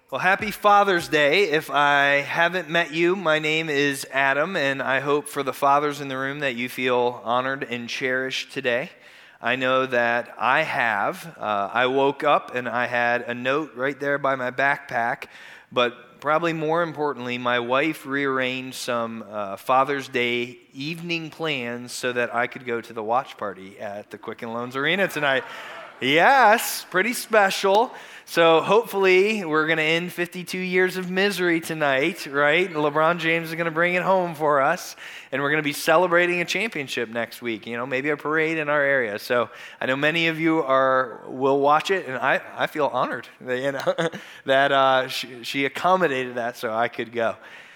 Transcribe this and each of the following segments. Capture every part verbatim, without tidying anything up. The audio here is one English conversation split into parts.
Well, happy Father's Day. If I haven't met you, my name is Adam, and I hope for the fathers in the room that you feel honored and cherished today. I know that I have. Uh, I woke up and I had a note right there by my backpack, but probably more importantly, my wife rearranged some uh, Father's Day evening plans so that I could go to the watch party at the Quicken Loans Arena tonight. Yes, pretty special. So hopefully we're going to end fifty-two years of misery tonight, right? LeBron James is going to bring it home for us, and we're going to be celebrating a championship next week, you know, maybe a parade in our area. So I know many of you are will watch it, and I, I feel honored that, you know, that uh, she, she accommodated that so I could go.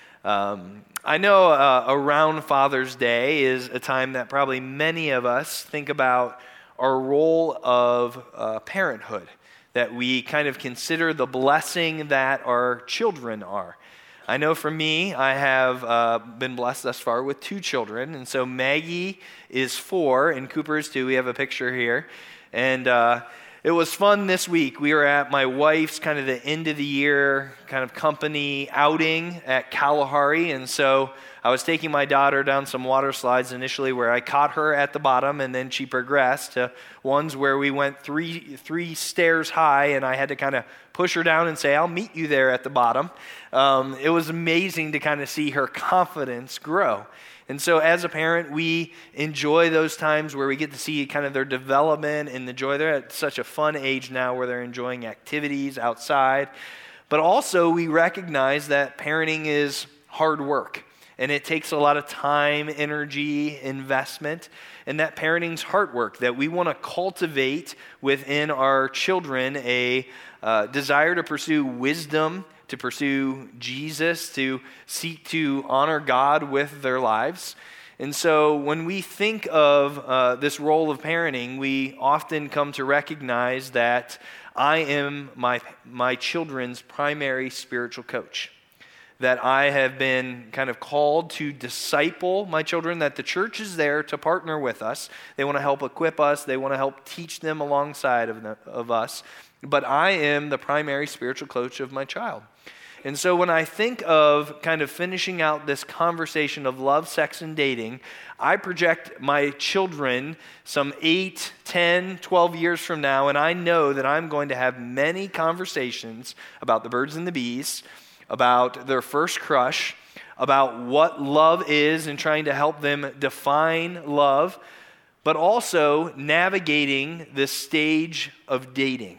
Um, I know uh, around Father's Day is a time that probably many of us think about our role of uh, parenthood, that we kind of consider the blessing that our children are. I know for me, I have uh, been blessed thus far with two children, and so Maggie is four, and Cooper is two. We have a picture here, and uh, it was fun this week. We were at my wife's kind of the end of the year kind of company outing at Kalahari, and so I was taking my daughter down some water slides initially where I caught her at the bottom, and then she progressed to ones where we went three three stairs high, and I had to kind of push her down and say, I'll meet you there at the bottom. Um, it was amazing to kind of see her confidence grow. And so as a parent, we enjoy those times where we get to see kind of their development and the joy. They're at such a fun age now where they're enjoying activities outside. But also we recognize that parenting is hard work. And it takes a lot of time, energy, investment, and that parenting's hard work, that we want to cultivate within our children a uh, desire to pursue wisdom, to pursue Jesus, to seek to honor God with their lives. And so when we think of uh, this role of parenting, we often come to recognize that I am my my children's primary spiritual coach, that I have been kind of called to disciple my children, that the church is there to partner with us. They want to help equip us. They want to help teach them alongside of, the, of us. But I am the primary spiritual coach of my child. And so when I think of kind of finishing out this conversation of love, sex, and dating, I project my children some eight, ten, twelve years from now, and I know that I'm going to have many conversations about the birds and the bees, about their first crush, about what love is and trying to help them define love, but also navigating this stage of dating.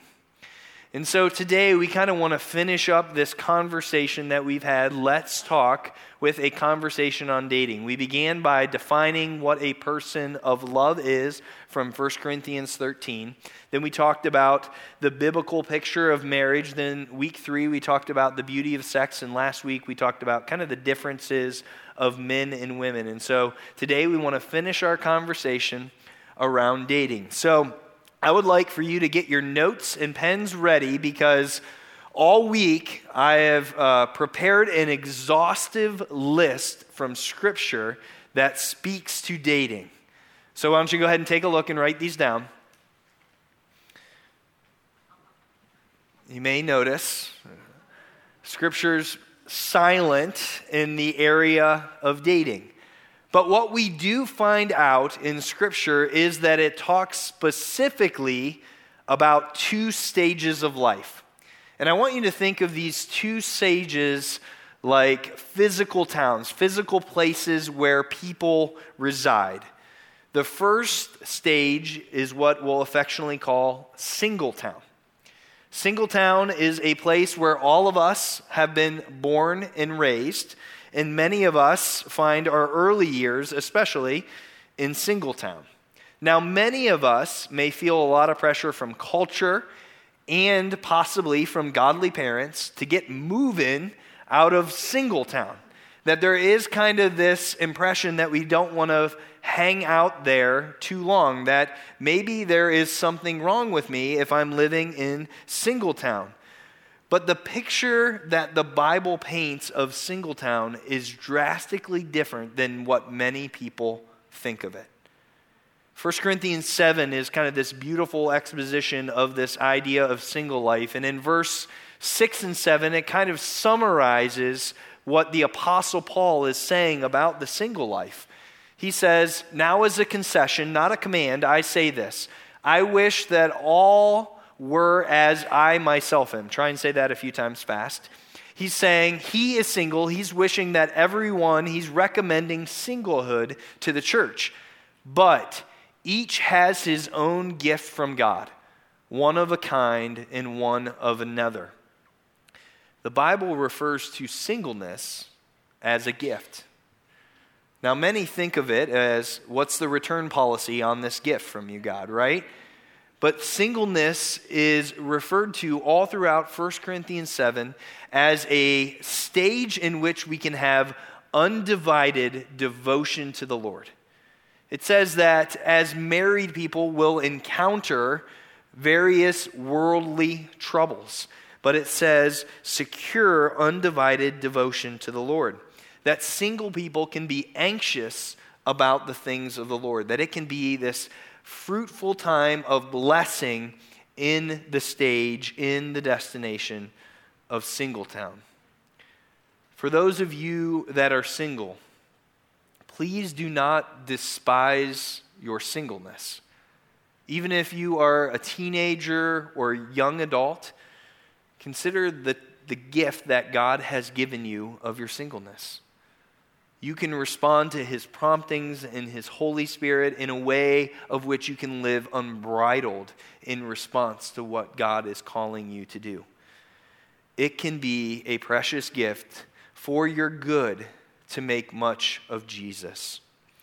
And so today we kind of want to finish up this conversation that we've had, Let's Talk, with a conversation on dating. We began by defining what a person of love is from First Corinthians thirteen. Then we talked about the biblical picture of marriage. Then week three, we talked about the beauty of sex. And last week, we talked about kind of the differences of men and women. And so today we want to finish our conversation around dating. So I would like for you to get your notes and pens ready, because all week I have uh, prepared an exhaustive list from Scripture that speaks to dating. So why don't you go ahead and take a look and write these down. You may notice Scripture's silent in the area of dating. But what we do find out in Scripture is that it talks specifically about two stages of life. And I want you to think of these two stages like physical towns, physical places where people reside. The first stage is what we'll affectionately call Singletown. Singletown is a place where all of us have been born and raised, and many of us find our early years, especially, in Singletown. Now, many of us may feel a lot of pressure from culture and possibly from godly parents to get moving out of Singletown. That there is kind of this impression that we don't want to hang out there too long, that maybe there is something wrong with me if I'm living in Singletown. But the picture that the Bible paints of Singletown is drastically different than what many people think of it. First Corinthians seven is kind of this beautiful exposition of this idea of single life. And in verse six and seven, it kind of summarizes what the Apostle Paul is saying about the single life. He says, now as a concession, not a command, I say this. I wish that all were as I myself am. Try and say that a few times fast. He's saying he is single. He's wishing that everyone, he's recommending singlehood to the church. But each has his own gift from God, one of a kind and one of another. The Bible refers to singleness as a gift. Now, many think of it as, what's the return policy on this gift from you, God, right? But singleness is referred to all throughout First Corinthians seven as a stage in which we can have undivided devotion to the Lord. It says that as married people will encounter various worldly troubles, but it says secure undivided devotion to the Lord. That single people can be anxious about the things of the Lord, that it can be this fruitful time of blessing in the stage, in the destination of Singletown. For those of you that are single, please do not despise your singleness. Even if you are a teenager or young adult, consider the, the gift that God has given you of your singleness. You can respond to his promptings and his Holy Spirit in a way of which you can live unbridled in response to what God is calling you to do. It can be a precious gift for your good to make much of Jesus.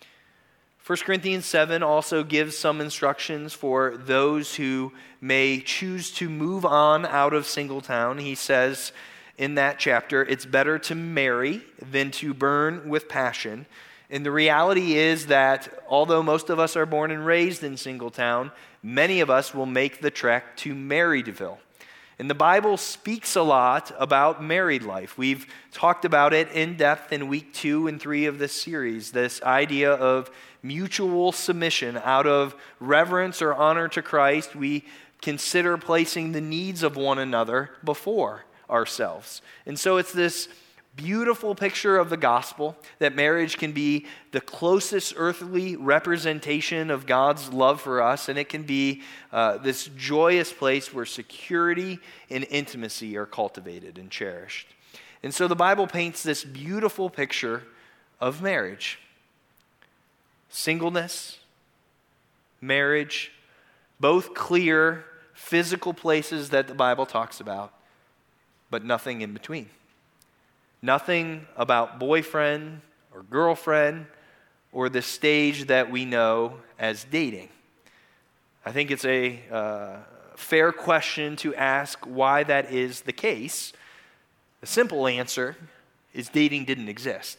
First Corinthians seven also gives some instructions for those who may choose to move on out of Singletown. He says in that chapter, it's better to marry than to burn with passion. And the reality is that although most of us are born and raised in Singletown, many of us will make the trek to Maryville. And the Bible speaks a lot about married life. We've talked about it in depth in week two and three of this series, this idea of mutual submission. Out of reverence or honor to Christ, we consider placing the needs of one another before ourselves. And so it's this beautiful picture of the gospel that marriage can be the closest earthly representation of God's love for us, and it can be uh, this joyous place where security and intimacy are cultivated and cherished. And so the Bible paints this beautiful picture of marriage. Singleness, marriage, both clear physical places that the Bible talks about, but nothing in between. Nothing about boyfriend or girlfriend or the stage that we know as dating. I think it's a uh, fair question to ask why that is the case. The simple answer is dating didn't exist.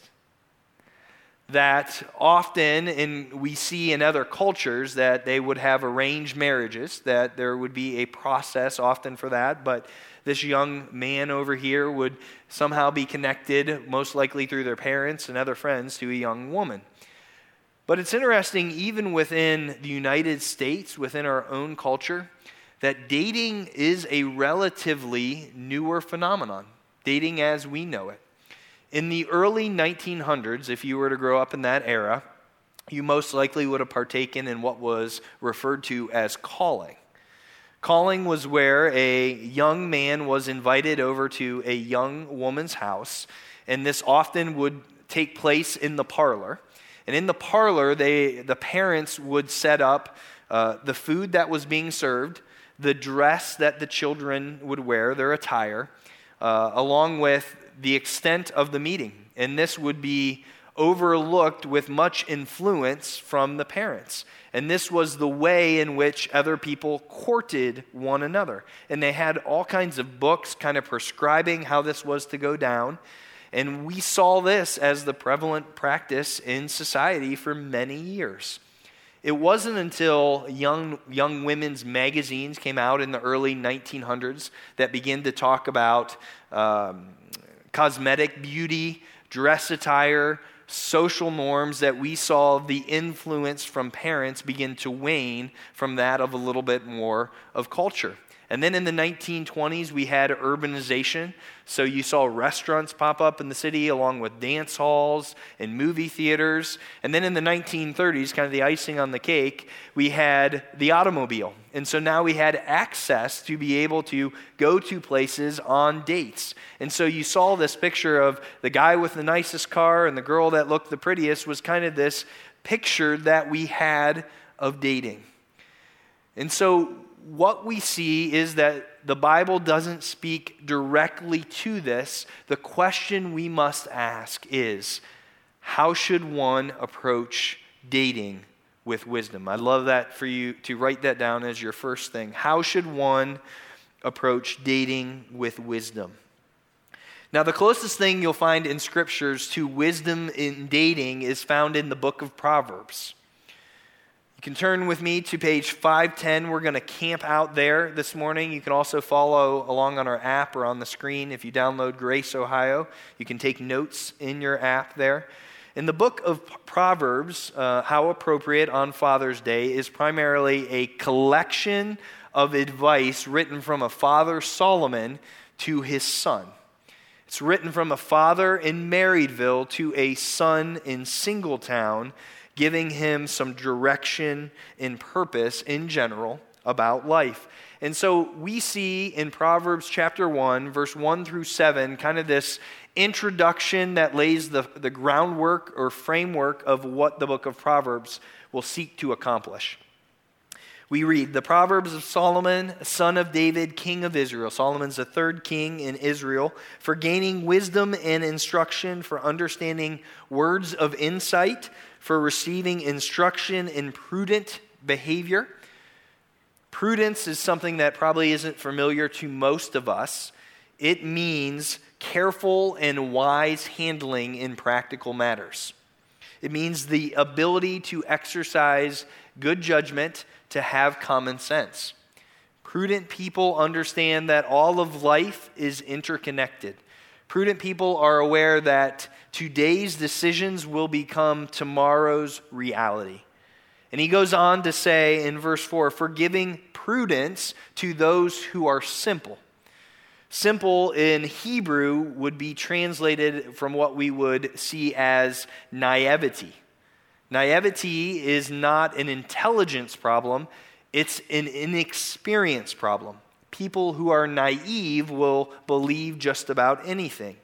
That often, and we see in other cultures, that they would have arranged marriages, that there would be a process often for that, but this young man over here would somehow be connected, most likely through their parents and other friends, to a young woman. But it's interesting, even within the United States, within our own culture, that dating is a relatively newer phenomenon, dating as we know it. In the early nineteen hundreds, if you were to grow up in that era, you most likely would have partaken in what was referred to as calling. Calling was where a young man was invited over to a young woman's house, and this often would take place in the parlor. And in the parlor, they, the parents would set up uh, the food that was being served, the dress that the children would wear, their attire, uh, along with the extent of the meeting. And this would be overlooked with much influence from the parents. And this was the way in which other people courted one another. And they had all kinds of books kind of prescribing how this was to go down. And we saw this as the prevalent practice in society for many years. It wasn't until young young women's magazines came out in the early nineteen hundreds that began to talk about um, cosmetic beauty, dress attire, social norms, that we saw the influence from parents begin to wane from that of a little bit more of culture. And then in the nineteen twenties, we had urbanization. So you saw restaurants pop up in the city along with dance halls and movie theaters. And then in the nineteen thirties, kind of the icing on the cake, we had the automobile. And so now we had access to be able to go to places on dates. And so you saw this picture of the guy with the nicest car and the girl that looked the prettiest was kind of this picture that we had of dating. And so what we see is that the Bible doesn't speak directly to this. The question we must ask is, how should one approach dating with wisdom? I'd love that for you to write that down as your first thing. How should one approach dating with wisdom? Now, the closest thing you'll find in scriptures to wisdom in dating is found in the book of Proverbs. You can turn with me to page five ten. We're going to camp out there this morning. You can also follow along on our app or on the screen. If you download Grace Ohio, you can take notes in your app there. In the book of Proverbs, uh, how appropriate on Father's Day, is primarily a collection of advice written from a father, Solomon, to his son. It's written from a father in Marriedville to a son in Singletown, giving him some direction and purpose in general about life. And so we see in Proverbs chapter one, verse one through seven, kind of this introduction that lays the, the groundwork or framework of what the book of Proverbs will seek to accomplish. We read, the Proverbs of Solomon, son of David, king of Israel. Solomon's the third king in Israel, for gaining wisdom and instruction, for understanding words of insight, for receiving instruction in prudent behavior. Prudence is something that probably isn't familiar to most of us. It means careful and wise handling in practical matters. It means the ability to exercise good judgment, to have common sense. Prudent people understand that all of life is interconnected. Prudent people are aware that today's decisions will become tomorrow's reality. And he goes on to say in verse four, for giving prudence to those who are simple. Simple in Hebrew would be translated from what we would see as naivety. Naivety is not an intelligence problem, it's an inexperience problem. People who are naive will believe just about anything.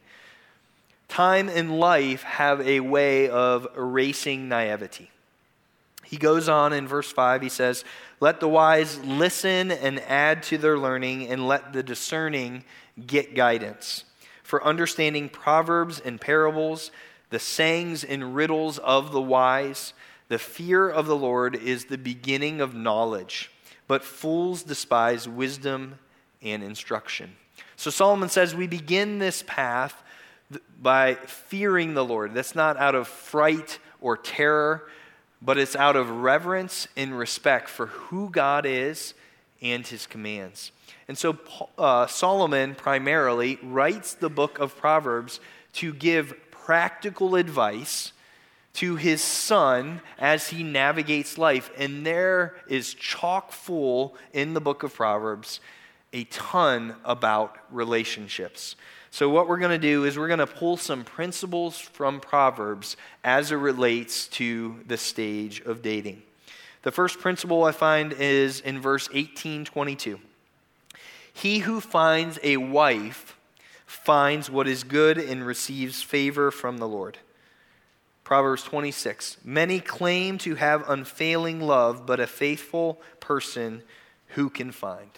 Time and life have a way of erasing naivety. He goes on in verse five, he says, let the wise listen and add to their learning, and let the discerning get guidance. For understanding proverbs and parables, the sayings and riddles of the wise, the fear of the Lord is the beginning of knowledge, but fools despise wisdom and instruction. So Solomon says we begin this path by fearing the Lord. That's not out of fright or terror, but it's out of reverence and respect for who God is and his commands. And so uh, Solomon primarily writes the book of Proverbs to give practical advice to his son as he navigates life. And there is chock full in the book of Proverbs a ton about relationships. So what we're going to do is we're going to pull some principles from Proverbs as it relates to the stage of dating. The first principle I find is in verse eighteen twenty-two. He who finds a wife finds what is good and receives favor from the Lord. Proverbs twenty-six. Many claim to have unfailing love, but a faithful person who can find?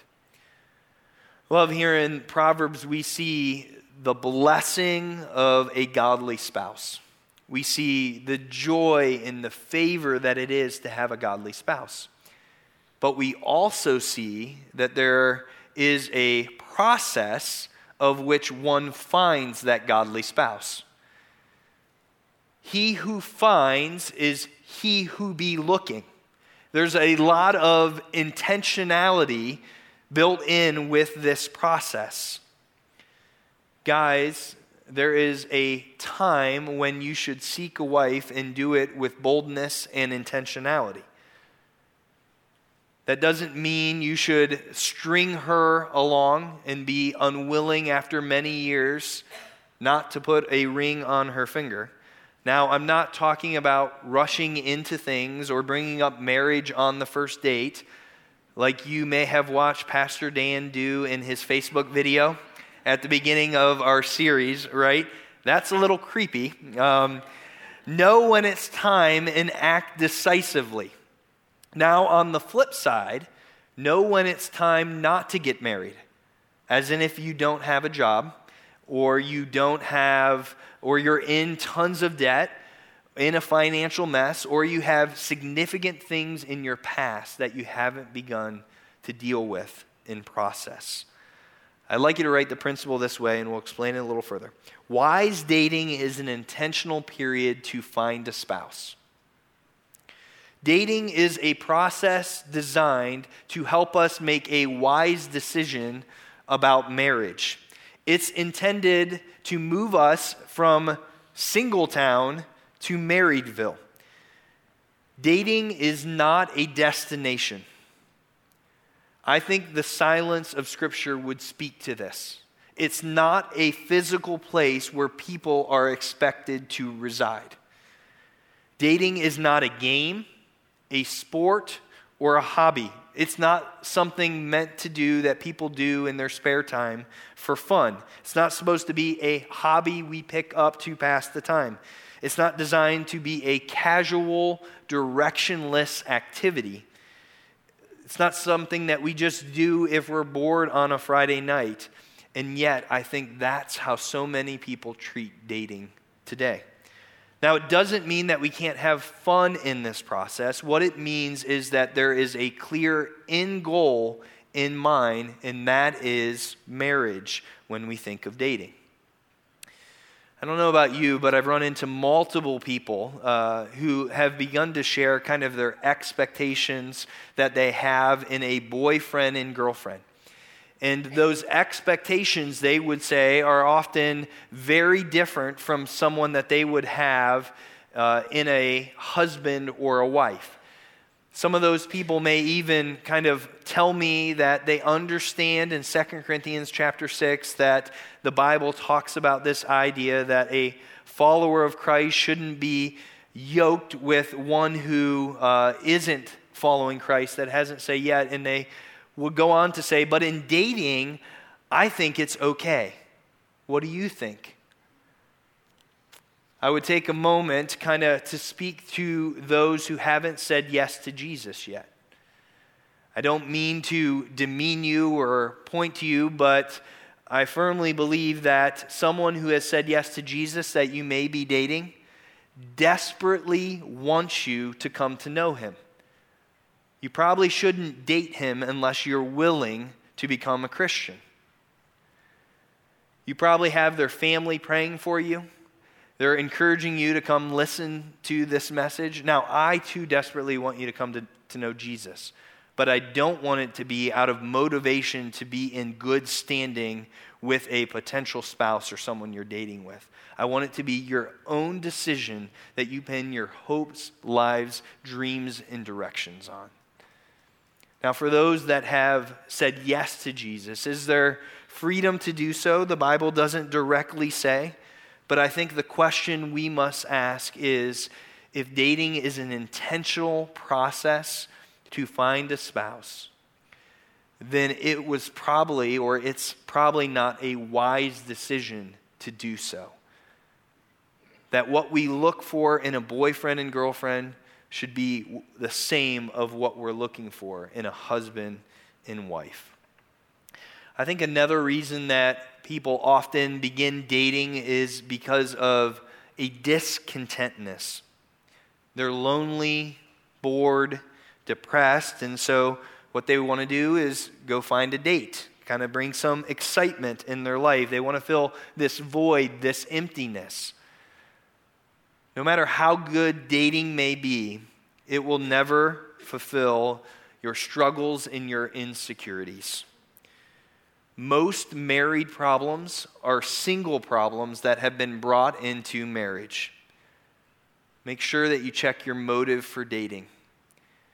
Love, here in Proverbs we see the blessing of a godly spouse. We see the joy and the favor that it is to have a godly spouse. But we also see that there is a process of which one finds that godly spouse. He who finds is he who be looking. There's a lot of intentionality built in with this process. Guys, there is a time when you should seek a wife and do it with boldness and intentionality. That doesn't mean you should string her along and be unwilling after many years not to put a ring on her finger. Now, I'm not talking about rushing into things or bringing up marriage on the first date, like you may have watched Pastor Dan do in his Facebook video at the beginning of our series, right? That's a little creepy. Um, know when it's time and act decisively. Now, on the flip side, know when it's time not to get married, as in if you don't have a job, or you don't have, or you're in tons of debt, in a financial mess, or you have significant things in your past that you haven't begun to deal with in process. I'd like you to write the principle this way, and we'll explain it a little further. Wise dating is an intentional period to find a spouse. Dating is a process designed to help us make a wise decision about marriage. It's intended to move us from Singletown to Marriedville. Dating is not a destination. I think the silence of Scripture would speak to this. It's not a physical place where people are expected to reside. Dating is not a game, a sport, or a hobby. It's not something meant to do that people do in their spare time for fun. It's not supposed to be a hobby we pick up to pass the time. It's not designed to be a casual, directionless activity. It's not something that we just do if we're bored on a Friday night. And yet, I think that's how so many people treat dating today. Now, it doesn't mean that we can't have fun in this process. What it means is that there is a clear end goal in mind, and that is marriage when we think of dating. I don't know about you, but I've run into multiple people uh, who have begun to share kind of their expectations that they have in a boyfriend and girlfriend. And those expectations, they would say, are often very different from someone that they would have uh, in a husband or a wife. Some of those people may even kind of tell me that they understand in Second Corinthians chapter six that the Bible talks about this idea that a follower of Christ shouldn't be yoked with one who uh, isn't following Christ, that hasn't said yet, and they would go on to say, but in dating, I think it's okay. What do you think? I would take a moment kind of to speak to those who haven't said yes to Jesus yet. I don't mean to demean you or point to you, but I firmly believe that someone who has said yes to Jesus that you may be dating desperately wants you to come to know him. You probably shouldn't date him unless you're willing to become a Christian. You probably have their family praying for you. They're encouraging you to come listen to this message. Now, I too desperately want you to come to, to know Jesus, but I don't want it to be out of motivation to be in good standing with a potential spouse or someone you're dating with. I want it to be your own decision that you pin your hopes, lives, dreams, and directions on. Now, for those that have said yes to Jesus, is there freedom to do so? The Bible doesn't directly say, but I think the question we must ask is, if dating is an intentional process to find a spouse, then it was probably, or it's probably not a wise decision to do so. That what we look for in a boyfriend and girlfriend should be the same of what we're looking for in a husband and wife. I think another reason that people often begin dating is because of a discontentness. They're lonely, bored, depressed, and so what they want to do is go find a date, kind of bring some excitement in their life. They want to fill this void, this emptiness. No matter how good dating may be, it will never fulfill your struggles and your insecurities. Most married problems are single problems that have been brought into marriage. Make sure that you check your motive for dating.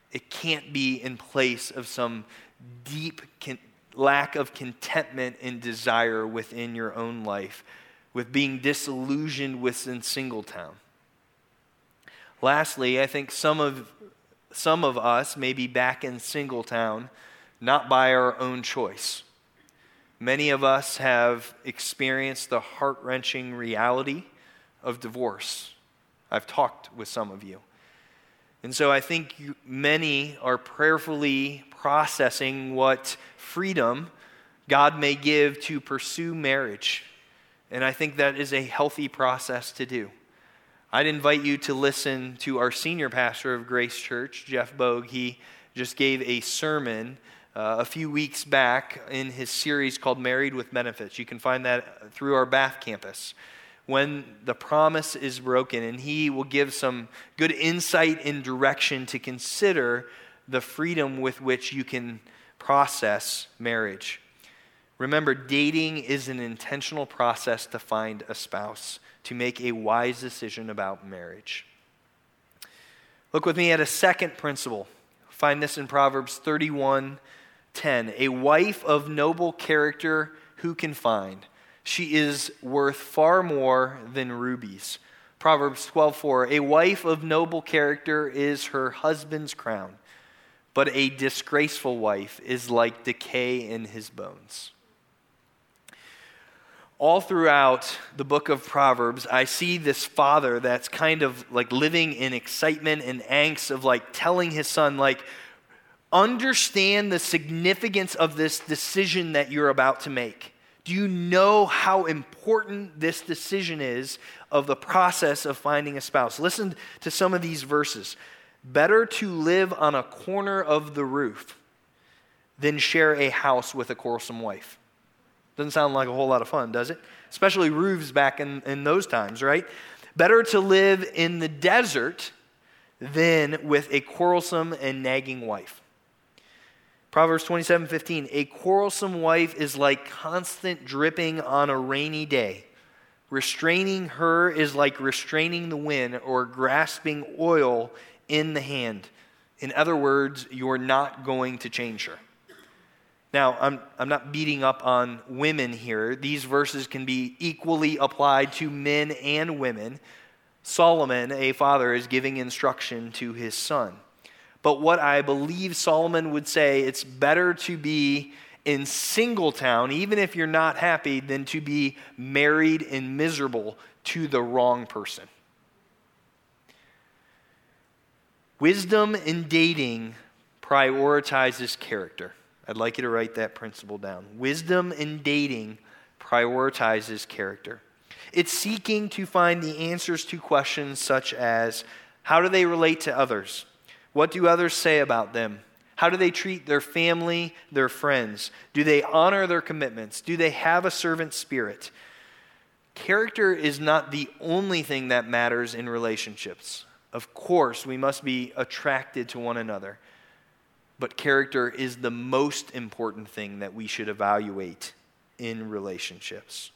it can't be in place of some deep con- lack of contentment and desire within your own life, with being disillusioned within Singletown. Lastly, I think some of some of us may be back in Singletown, not by our own choice. Many of us have experienced the heart-wrenching reality of divorce. I've talked with some of you. And so I think you, many are prayerfully processing what freedom God may give to pursue marriage. And I think that is a healthy process to do. I'd invite you to listen to our senior pastor of Grace Church, Jeff Bogue. He just gave a sermon uh, a few weeks back in his series called Married with Benefits. You can find that through our Bath campus. When the promise is broken, and he will give some good insight and direction to consider the freedom with which you can process marriage. Remember, dating is an intentional process to find a spouse, to make a wise decision about marriage. Look with me at a second principle. Find this in Proverbs thirty-one ten. A wife of noble character who can find? She is worth far more than rubies. Proverbs twelve four. A wife of noble character is her husband's crown, but a disgraceful wife is like decay in his bones. All throughout the book of Proverbs, I see this father that's kind of like living in excitement and angst of like telling his son, like, understand the significance of this decision that you're about to make. Do you know how important this decision is of the process of finding a spouse? Listen to some of these verses. Better to live on a corner of the roof than share a house with a quarrelsome wife. Doesn't sound like a whole lot of fun, does it? Especially roofs back in, in those times, right? Better to live in the desert than with a quarrelsome and nagging wife. Proverbs twenty-seven fifteen, a quarrelsome wife is like constant dripping on a rainy day. Restraining her is like restraining the wind or grasping oil in the hand. In other words, you're not going to change her. Now, I'm, I'm not beating up on women here. These verses can be equally applied to men and women. Solomon, a father, is giving instruction to his son. But what I believe Solomon would say, it's better to be in Singletown, even if you're not happy, than to be married and miserable to the wrong person. Wisdom in dating prioritizes character. I'd like you to write that principle down. Wisdom in dating prioritizes character. It's seeking to find the answers to questions such as, how do they relate to others? What do others say about them? How do they treat their family, their friends? Do they honor their commitments? Do they have a servant spirit? Character is not the only thing that matters in relationships. Of course, we must be attracted to one another. But character is the most important thing that we should evaluate in relationships.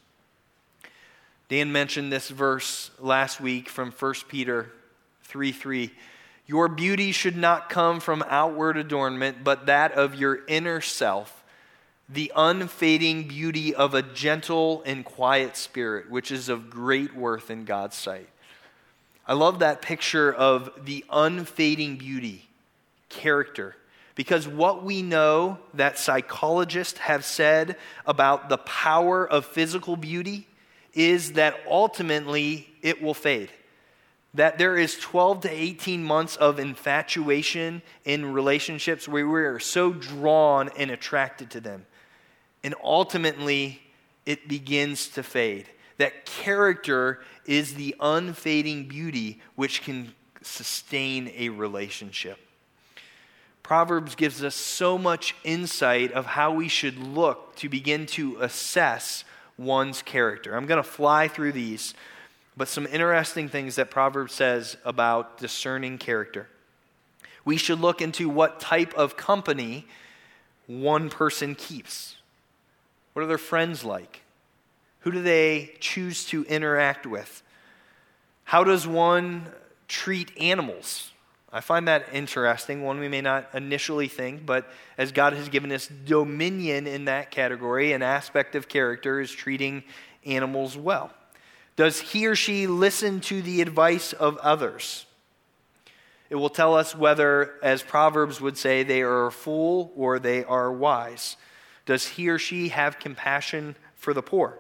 Dan mentioned this verse last week from First Peter three three. Your beauty should not come from outward adornment, but that of your inner self, the unfading beauty of a gentle and quiet spirit, which is of great worth in God's sight. I love that picture of the unfading beauty, character. Because what we know that psychologists have said about the power of physical beauty is that ultimately it will fade. That there is twelve to eighteen months of infatuation in relationships where we are so drawn and attracted to them. And ultimately it begins to fade. That character is the unfading beauty which can sustain a relationship. Proverbs gives us so much insight of how we should look to begin to assess one's character. I'm going to fly through these, but some interesting things that Proverbs says about discerning character. We should look into what type of company one person keeps. What are their friends like? Who do they choose to interact with? How does one treat animals? I find that interesting, one we may not initially think, but as God has given us dominion in that category, an aspect of character is treating animals well. Does he or she listen to the advice of others? It will tell us whether, as Proverbs would say, they are a fool or they are wise. Does he or she have compassion for the poor?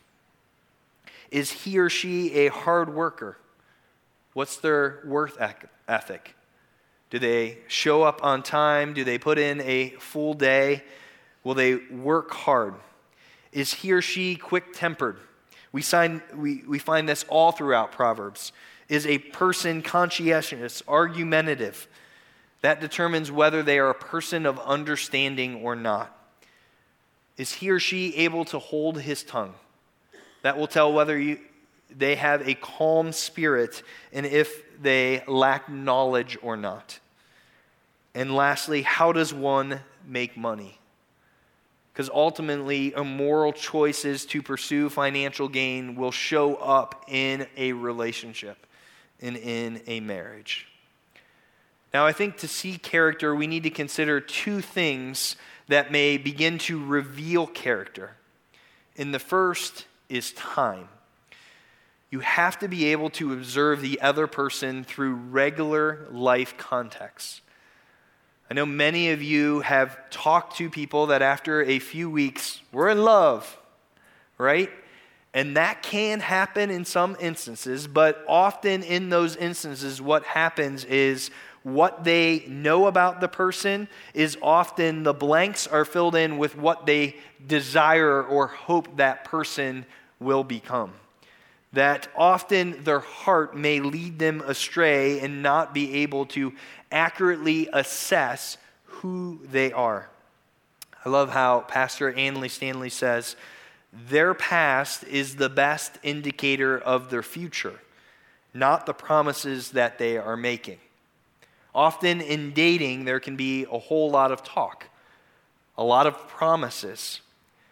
Is he or she a hard worker? What's their work ethic? Do they show up on time? Do they put in a full day? Will they work hard? Is he or she quick-tempered? We, sign, we, we find this all throughout Proverbs. Is a person conscientious, argumentative? That determines whether they are a person of understanding or not. Is he or she able to hold his tongue? That will tell whether you, they have a calm spirit and if they lack knowledge or not. And lastly, how does one make money? Because ultimately, immoral choices to pursue financial gain will show up in a relationship and in a marriage. Now, I think to see character, we need to consider two things that may begin to reveal character. And the first is time. You have to be able to observe the other person through regular life contexts. I know many of you have talked to people that after a few weeks, we're in love, right? And that can happen in some instances, but often in those instances, what happens is what they know about the person is often the blanks are filled in with what they desire or hope that person will become. That often their heart may lead them astray and not be able to accurately assess who they are. I love how Pastor Anley Stanley says, their past is the best indicator of their future, not the promises that they are making. Often in dating, there can be a whole lot of talk, a lot of promises.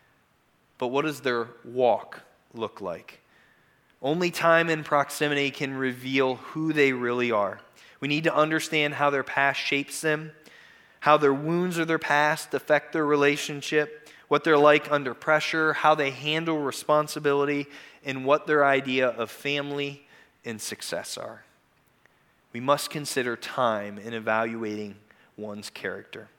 But what does their walk look like? Only time and proximity can reveal who they really are. We need to understand how their past shapes them, how their wounds of their past affect their relationship, what they're like under pressure, how they handle responsibility, and what their idea of family and success are. We must consider time in evaluating one's character.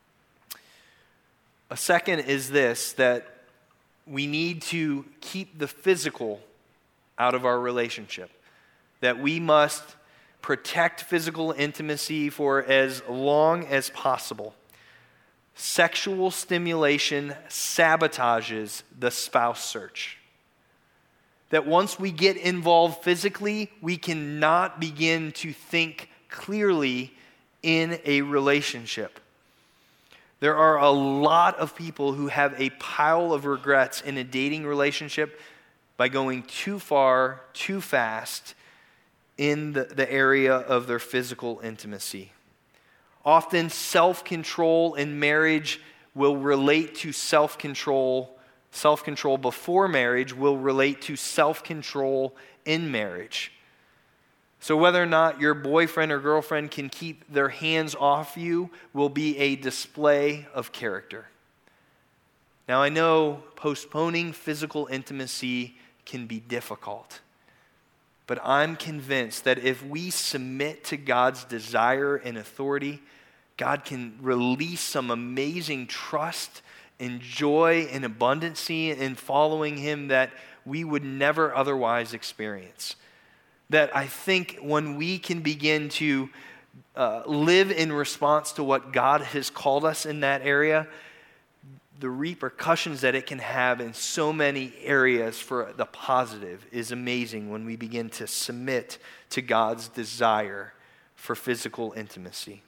A second is this, that we need to keep the physical out of our relationship, that we must protect physical intimacy for as long as possible. Sexual stimulation sabotages the spouse search. That once we get involved physically, we cannot begin to think clearly in a relationship. There are a lot of people who have a pile of regrets in a dating relationship by going too far, too fast in the, the area of their physical intimacy. Often self-control in marriage will relate to self-control. Self-control before marriage will relate to self-control in marriage. So whether or not your boyfriend or girlfriend can keep their hands off you will be a display of character. Now I know postponing physical intimacy can be difficult. But I'm convinced that if we submit to God's desire and authority, God can release some amazing trust and joy and abundancy in following Him that we would never otherwise experience. That I think when we can begin to uh, live in response to what God has called us in that area, the repercussions that it can have in so many areas for the positive is amazing when we begin to submit to God's desire for physical intimacy.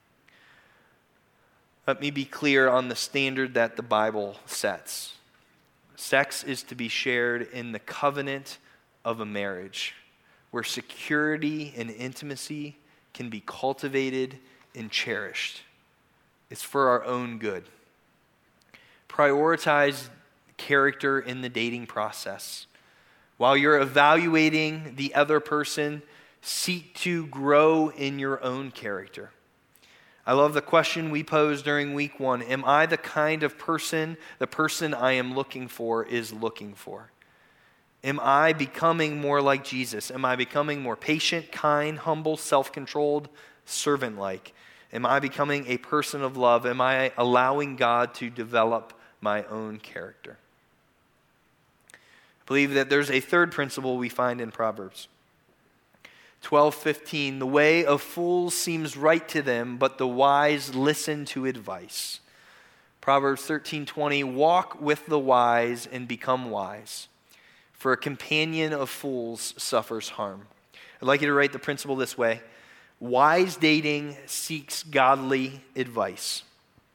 Let me be clear on the standard that the Bible sets. Sex is to be shared in the covenant of a marriage, where security and intimacy can be cultivated and cherished. It's for our own good. Prioritize character in the dating process. While you're evaluating the other person, seek to grow in your own character. I love the question we posed during week one. Am I the kind of person the person I am looking for is looking for? Am I becoming more like Jesus? Am I becoming more patient, kind, humble, self-controlled, servant-like? Am I becoming a person of love? Am I allowing God to develop my own character? I believe that there's a third principle we find in Proverbs. twelve fifteen, the way of fools seems right to them, but the wise listen to advice. Proverbs thirteen twenty, walk with the wise and become wise, for a companion of fools suffers harm. I'd like you to write the principle this way. Wise dating seeks godly advice.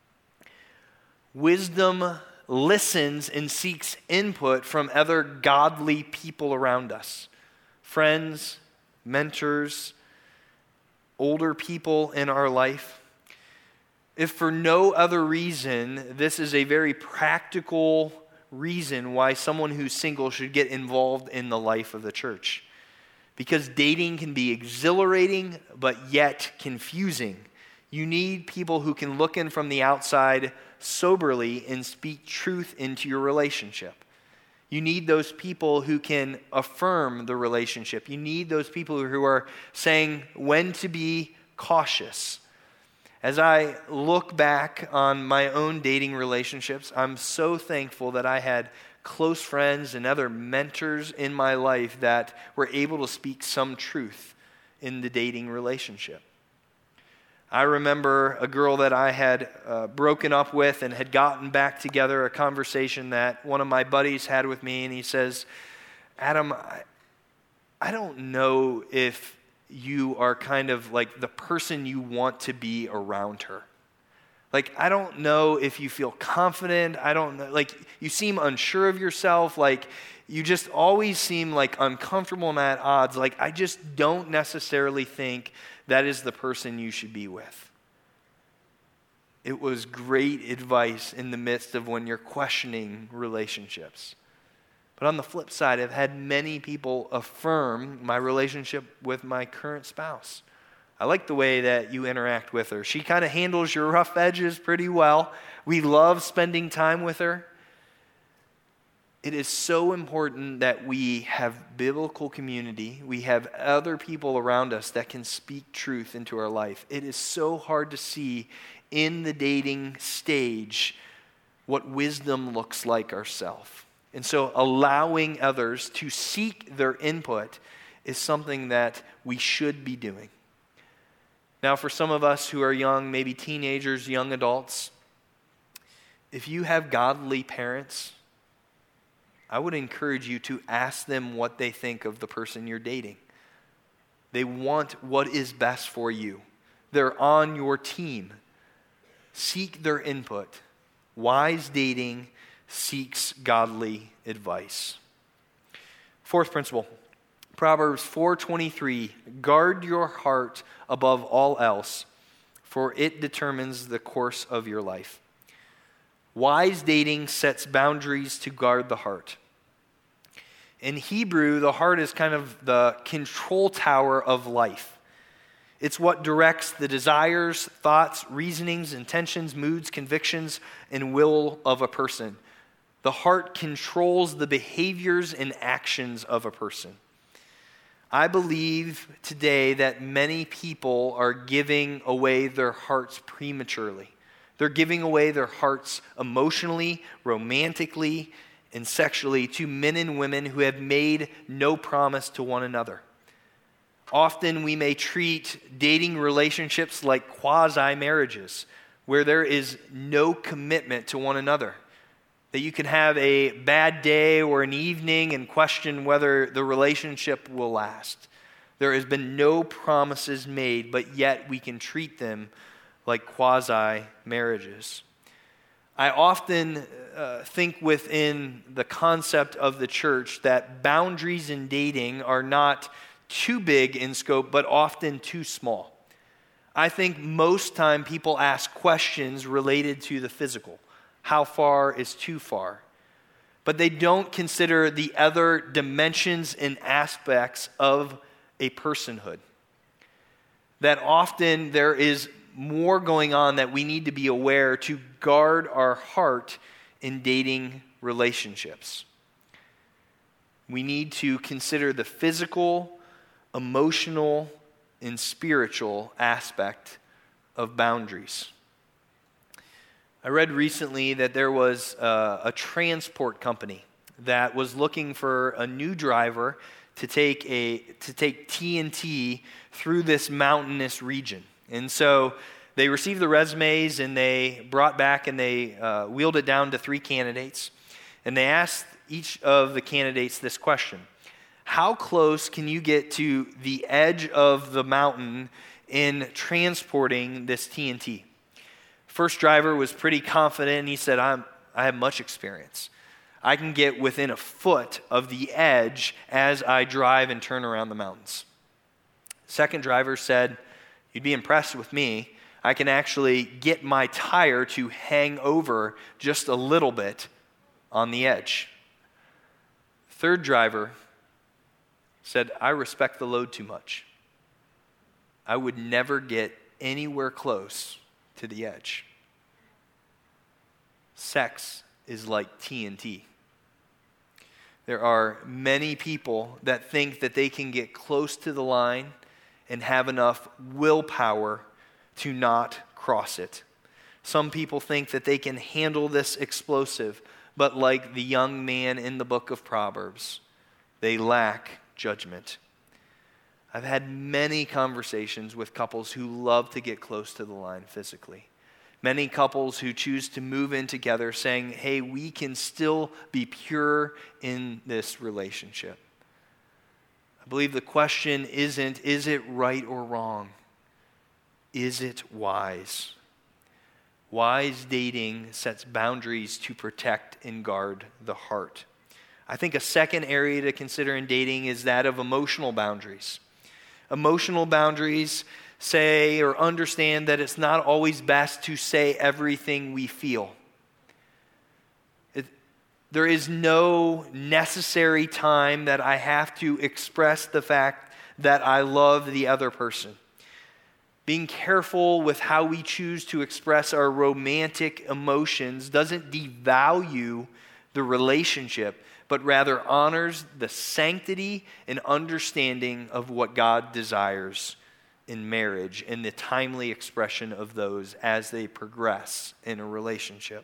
Wisdom listens and seeks input from other godly people around us. Friends, mentors, older people in our life. If for no other reason, this is a very practical reason why someone who's single should get involved in the life of the church. Because dating can be exhilarating, but yet confusing. You need people who can look in from the outside soberly and speak truth into your relationship. You need those people who can affirm the relationship. You need those people who are saying when to be cautious. As I look back on my own dating relationships, I'm so thankful that I had close friends and other mentors in my life that were able to speak some truth in the dating relationship. I remember a girl that I had uh, broken up with and had gotten back together, a conversation that one of my buddies had with me, and he says, Adam, I, I don't know if you are kind of like the person you want to be around her. Like, I don't know if you feel confident. I don't know. Like, you seem unsure of yourself. Like, you just always seem like uncomfortable and at odds. Like, I just don't necessarily think that is the person you should be with. It was great advice in the midst of when you're questioning relationships. But on the flip side, I've had many people affirm my relationship with my current spouse. I like the way that you interact with her. She kind of handles your rough edges pretty well. We love spending time with her. It is so important that we have biblical community. We have other people around us that can speak truth into our life. It is so hard to see in the dating stage what wisdom looks like ourselves. And so allowing others to seek their input is something that we should be doing. Now, for some of us who are young, maybe teenagers, young adults, if you have godly parents, I would encourage you to ask them what they think of the person you're dating. They want what is best for you. They're on your team. Seek their input. Wise dating seeks godly advice. Fourth principle, Proverbs four twenty-three, guard your heart above all else, for it determines the course of your life. Wise dating sets boundaries to guard the heart. In Hebrew, the heart is kind of the control tower of life. It's what directs the desires, thoughts, reasonings, intentions, moods, convictions, and will of a person. The heart controls the behaviors and actions of a person. I believe today that many people are giving away their hearts prematurely. They're giving away their hearts emotionally, romantically, and sexually to men and women who have made no promise to one another. Often we may treat dating relationships like quasi-marriages, where there is no commitment to one another. That you can have a bad day or an evening and question whether the relationship will last. There has been no promises made, but yet we can treat them like quasi-marriages. I often uh, think within the concept of the church that boundaries in dating are not too big in scope, but often too small. I think most time people ask questions related to the physical. How far is too far? But they don't consider the other dimensions and aspects of a personhood. That often there is more going on that we need to be aware to guard our heart in dating relationships. We need to consider the physical, emotional, and spiritual aspect of boundaries. I read recently that there was a, a transport company that was looking for a new driver to take a to take T N T through this mountainous region. And so they received the resumes and they brought back and they uh, wheeled it down to three candidates. And they asked each of the candidates this question: how close can you get to the edge of the mountain in transporting this T N T? First driver was pretty confident. He said, I'm, I have much experience. I can get within a foot of the edge as I drive and turn around the mountains. Second driver said, you'd be impressed with me. I can actually get my tire to hang over just a little bit on the edge. Third driver said, I respect the load too much. I would never get anywhere close to the edge. Sex is like T N T. There are many people that think that they can get close to the line and have enough willpower to not cross it. Some people think that they can handle this explosive, but like the young man in the book of Proverbs, they lack judgment. I've had many conversations with couples who love to get close to the line physically. Many couples who choose to move in together saying, hey, we can still be pure in this relationship. I believe the question isn't, is it right or wrong? Is it wise? Wise dating sets boundaries to protect and guard the heart. I think a second area to consider in dating is that of emotional boundaries. Emotional boundaries say or understand that it's not always best to say everything we feel. It, there is no necessary time that I have to express the fact that I love the other person. Being careful with how we choose to express our romantic emotions doesn't devalue the relationship, but rather honors the sanctity and understanding of what God desires in marriage and the timely expression of those as they progress in a relationship.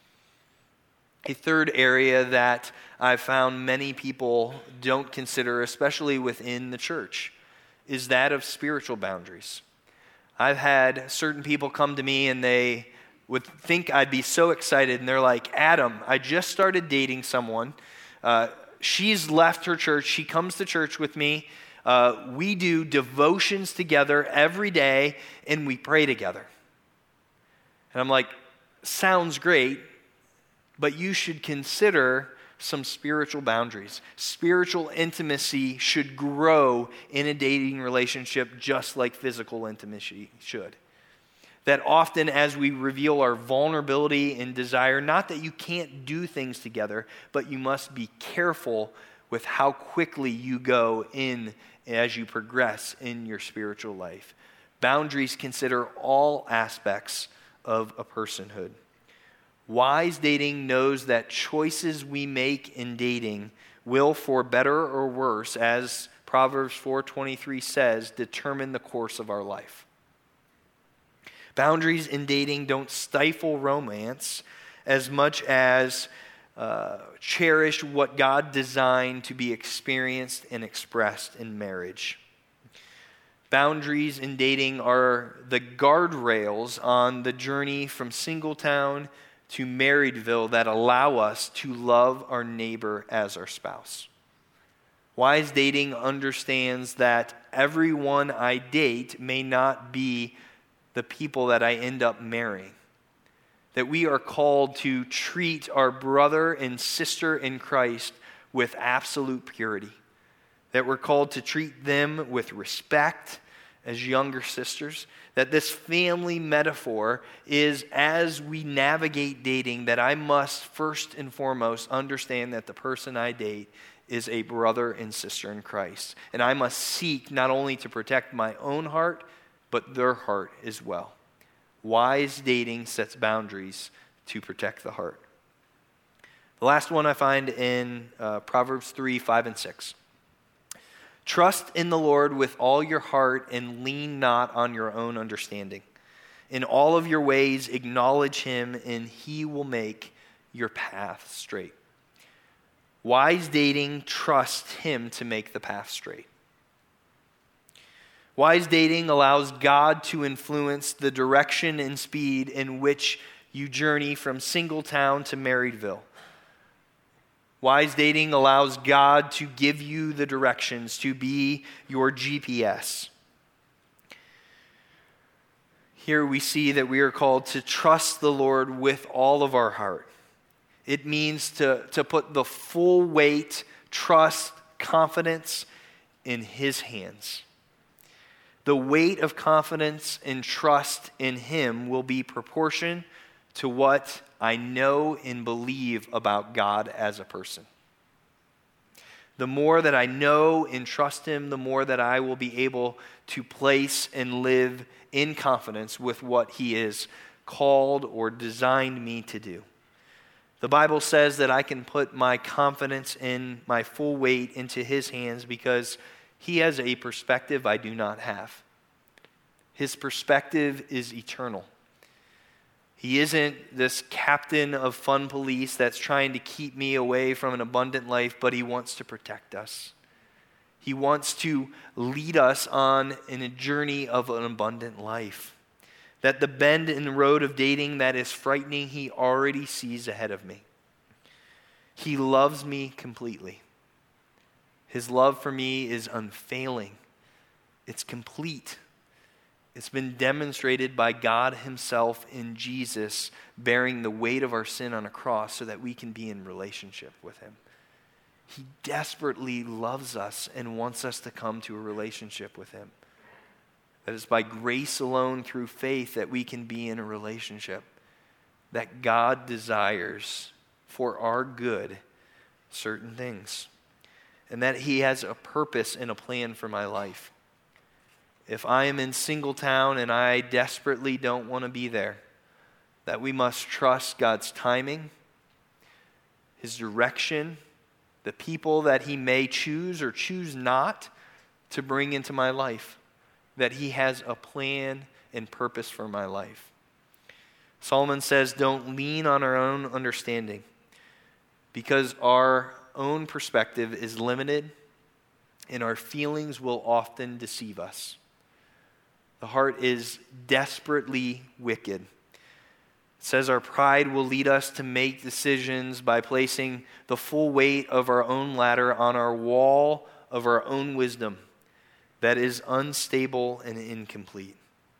A third area that I've found many people don't consider, especially within the church, is that of spiritual boundaries. I've had certain people come to me and they would think I'd be so excited, and they're like, Adam, I just started dating someone. Uh, she's left her church. She comes to church with me. Uh, we do devotions together every day, and we pray together. And I'm like, sounds great, but you should consider some spiritual boundaries. Spiritual intimacy should grow in a dating relationship just like physical intimacy should. That often as we reveal our vulnerability and desire, not that you can't do things together, but you must be careful with how quickly you go in as you progress in your spiritual life. Boundaries consider all aspects of a personhood. Wise dating knows that choices we make in dating will, for better or worse, as Proverbs four twenty-three says, determine the course of our life. Boundaries in dating don't stifle romance as much as uh, cherish what God designed to be experienced and expressed in marriage. Boundaries in dating are the guardrails on the journey from Singletown to Marriedville that allow us to love our neighbor as our spouse. Wise dating understands that everyone I date may not be the people that I end up marrying. That we are called to treat our brother and sister in Christ with absolute purity. That we're called to treat them with respect as younger sisters. That this family metaphor is, as we navigate dating, that I must first and foremost understand that the person I date is a brother and sister in Christ. And I must seek not only to protect my own heart, but their heart as well. Wise dating sets boundaries to protect the heart. The last one I find in uh, Proverbs three, five, and six. Trust in the Lord with all your heart and lean not on your own understanding. In all of your ways acknowledge him, and he will make your path straight. Wise dating trusts him to make the path straight. Wise dating allows God to influence the direction and speed in which you journey from Singletown to Marriedville. Wise dating allows God to give you the directions, to be your G P S. Here we see that we are called to trust the Lord with all of our heart. It means to, to put the full weight, trust, confidence in his hands. The weight of confidence and trust in him will be proportion to what I know and believe about God as a person. The more that I know and trust him, the more that I will be able to place and live in confidence with what he is called or designed me to do. The Bible says that I can put my confidence in my full weight into his hands because he has a perspective I do not have. His perspective is eternal. He isn't this captain of fun police that's trying to keep me away from an abundant life, but he wants to protect us. He wants to lead us on in a journey of an abundant life. That the bend in the road of dating that is frightening, he already sees ahead of me. He loves me completely. His love for me is unfailing. It's complete. It's been demonstrated by God himself in Jesus bearing the weight of our sin on a cross so that we can be in relationship with him. He desperately loves us and wants us to come to a relationship with him. That it's by grace alone through faith that we can be in a relationship. That God desires for our good certain things. And that he has a purpose and a plan for my life. If I am in Singletown and I desperately don't want to be there, that we must trust God's timing, his direction, the people that he may choose or choose not to bring into my life. That he has a plan and purpose for my life. Solomon says, don't lean on our own understanding because our own perspective is limited and our feelings will often deceive us. The heart is desperately wicked. It says our pride will lead us to make decisions by placing the full weight of our own ladder on our wall of our own wisdom. That is unstable and incomplete.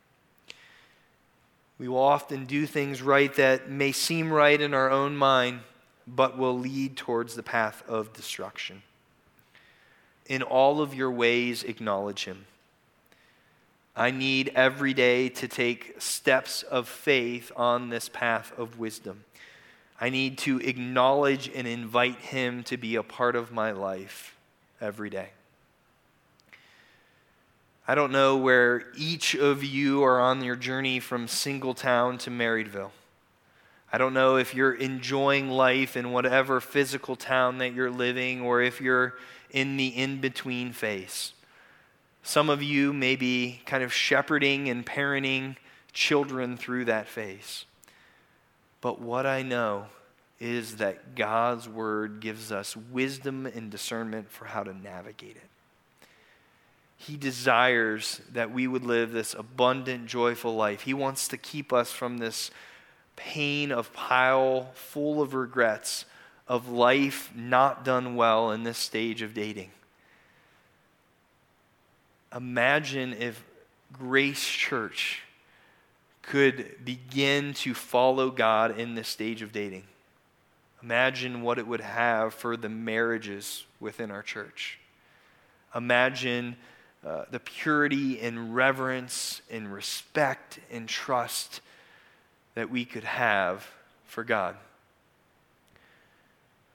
We will often do things right that may seem right in our own mind, but will lead towards the path of destruction. In all of your ways, acknowledge him. I need every day to take steps of faith on this path of wisdom. I need to acknowledge and invite him to be a part of my life every day. I don't know where each of you are on your journey from Singletown to Marriedville. I don't know if you're enjoying life in whatever physical town that you're living or if you're in the in-between phase. Some of you may be kind of shepherding and parenting children through that phase. But what I know is that God's word gives us wisdom and discernment for how to navigate it. He desires that we would live this abundant, joyful life. He wants to keep us from this pain of pile full of regrets of life not done well in this stage of dating. Imagine if Grace Church could begin to follow God in this stage of dating. Imagine what it would have for the marriages within our church. Imagine uh, the purity and reverence and respect and trust that we could have for God.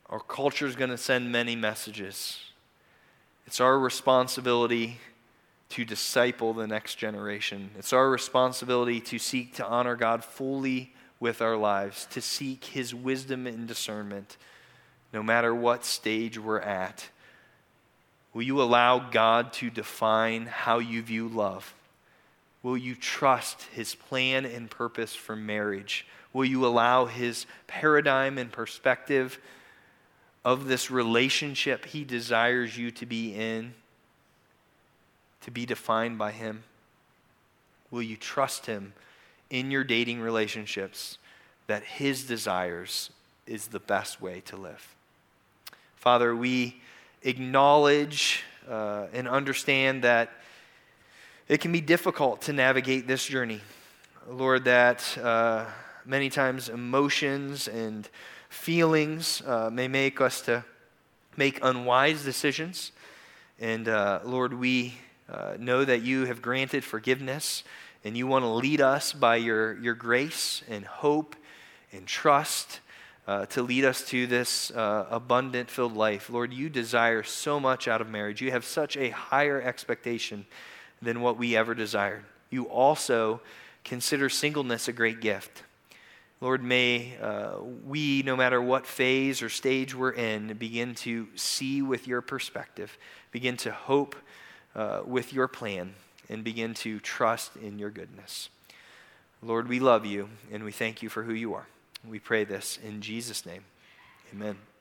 Our culture is going to send many messages. It's our responsibility to disciple the next generation. It's our responsibility to seek to honor God fully with our lives, to seek his wisdom and discernment, no matter what stage we're at. Will you allow God to define how you view love? Will you trust his plan and purpose for marriage? Will you allow his paradigm and perspective of this relationship he desires you to be in to be defined by him? Will you trust him in your dating relationships that his desires is the best way to live? Father, we acknowledge uh, and understand that it can be difficult to navigate this journey. Lord, that uh, many times emotions and feelings uh, may make us to make unwise decisions. And uh, Lord, we uh, know that you have granted forgiveness and you want to lead us by your, your grace and hope and trust uh, to lead us to this uh, abundant filled life. Lord, you desire so much out of marriage. You have such a higher expectation than what we ever desired. You also consider singleness a great gift. Lord, may uh, we, no matter what phase or stage we're in, begin to see with your perspective, begin to hope uh, with your plan, and begin to trust in your goodness. Lord, we love you, and we thank you for who you are. We pray this in Jesus' name. Amen.